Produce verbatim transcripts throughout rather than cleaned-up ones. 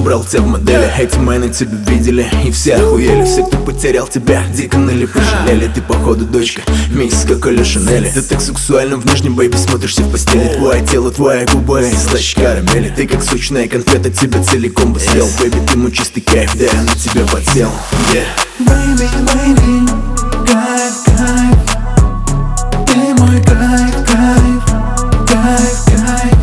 убрал тебя в модели. Эти мэны тебя видели и все охуели. Все, кто потерял тебя, дико ныли, пожалели. Ты походу дочка, микс как Коля Шанели. Ты так сексуально внешне, бэйби, смотришься в постели. Твое тело, твоя губа и слаще карамели. Ты как сочная конфета, тебя целиком бы съел. Бэйби, ты мой чистый кайф, да я на тебя подсел. Yeah. Бэйби, бэйби, кайф, кайф. Ты мой кайф, кайф, кайф, кайф.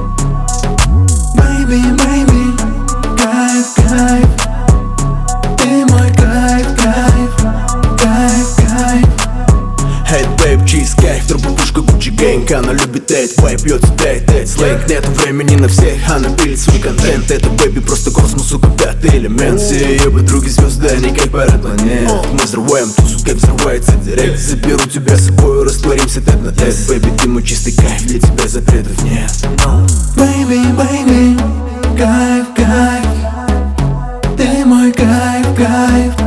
Бэйби, бэйби, кайф, кайф. Ты мой кайф, кайф, кайф, кайф. Эй, бэйб, чиз, кайф, турбопушка Gucci Gang. Она любит эйт, вайп, бьется тейт, тейт. Слейк, нету времени на всех, она пилит свой контент. Это бэйби, просто космос, сука, пятый элемент. Все ее подруги звезды, они как пара планет. Мы взрываем тусу, как взрывается директ. Заберу тебя с собой, растворимся тет на тет. Бэйби, ты мой чистый кайф, для тебя запретов нет. Бэйби, бэйби, кайф, кайф. Ты мой кайф, кайф,